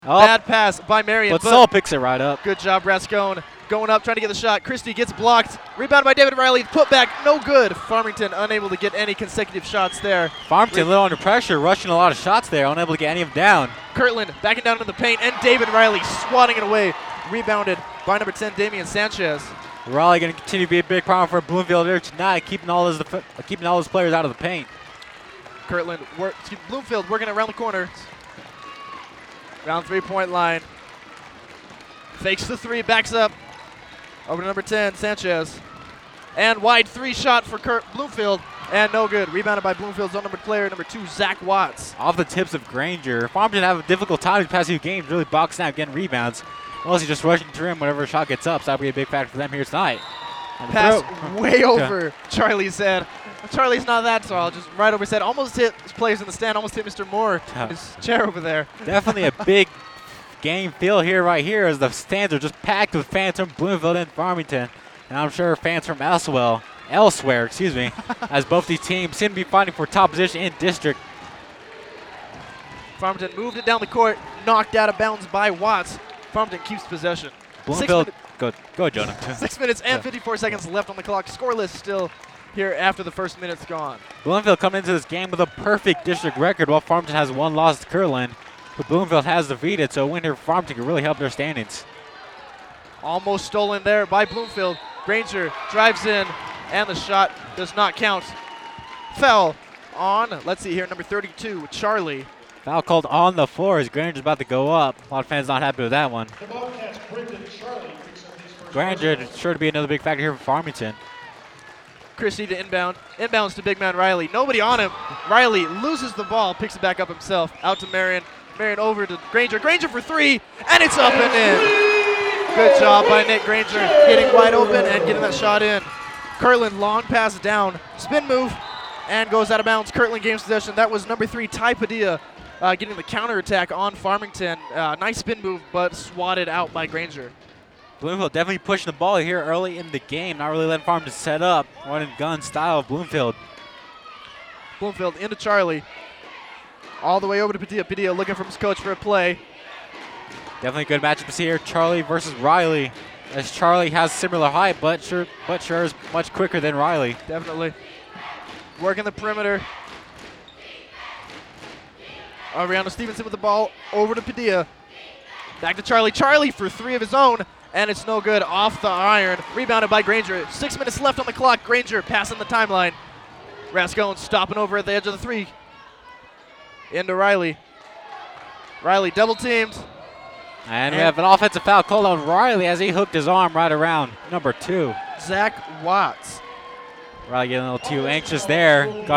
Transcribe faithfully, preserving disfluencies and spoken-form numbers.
Oh, Bad pass by Marion. but Saul picks it right up. Good job, Rascone. Going up, trying to get the shot. Christie gets blocked. Rebound by David Riley. Put back, no good. Farmington unable to get any consecutive shots there. Farmington a little under pressure, rushing a lot of shots there, unable to get any of them down. Kirtland backing down into the paint, and David Riley swatting it away. Rebounded by number ten, Damian Sanchez. Raleigh going to continue to be a big problem for Bloomfield here tonight, keeping all his keeping all his players out of the paint. Kirtland, work, excuse, Bloomfield working around the corner. Round three-point line. Fakes the three, backs up. Over to number ten, Sanchez. And wide three shot for Kurt Bloomfield, and no good. Rebounded by Bloomfield's own number player, number two, Zach Watts. Off the tips of Granger. Farmington have a difficult time these past few games, really boxing out, getting rebounds. Mostly just rushing to rim whenever a shot gets up, so that'll be a big factor for them here tonight. And Pass throw. way over Charlie's head. Charlie's not that tall, just right over his head. Almost hit his players in the stand, almost hit Mister Moore, Yeah. his chair over there. Definitely a big game feel here, right here, as the stands are just packed with fans from Bloomfield and Farmington. And I'm sure fans from elsewhere, elsewhere, excuse me, as both these teams seem to be fighting for top position in district. Farmington moved it down the court, knocked out of bounds by Watts. Farmington keeps possession. Bloomfield, Six, go, go Jonah. six minutes and Yeah. fifty-four seconds left on the clock. Scoreless still here after the first minute's gone. Bloomfield coming into this game with a perfect district record, while Farmington has one loss to Kirtland, who Bloomfield has defeated, so a win here for Farmington could really help their standings. Almost stolen there by Bloomfield. Granger drives in, and the shot does not count. Foul on, let's see here, number thirty-two, Charlie. Foul called on the floor as Granger's about to go up. A lot of fans not happy with that one. Granger sure to be another big factor here for Farmington. Christie to inbound. Inbounds to big man Riley. Nobody on him. Riley loses the ball, picks it back up himself. Out to Marion. Marion over to Granger. Granger for three, and it's up and in. Good job by Nick Granger, getting wide open and getting that shot in. Kirtland long pass down. Spin move, and goes out of bounds. Kirtland gains possession. That was number three, Ty Padilla, uh, getting the counterattack on Farmington. Uh, nice spin move, but swatted out by Granger. Bloomfield definitely pushing the ball here early in the game, not really letting Farmington set up. Run and gun style of Bloomfield. Bloomfield into Charlie. All the way over to Padilla. Padilla looking for his coach for a play. Definitely good matchups here. Charlie versus Riley, as Charlie has similar height, but sure, but sure is much quicker than Riley. Definitely. Working the perimeter. Ariano Stevenson with the ball over to Padilla. Back to Charlie. Charlie for three of his own, and it's no good. Off the iron. Rebounded by Granger. Six minutes left on the clock. Granger passing the timeline. Rascone stopping over at the edge of the three. Into Riley. Riley double teamed. And, and we have an offensive foul called on Riley as he hooked his arm right around number two. Zach Watts. Riley getting a little too anxious there. Got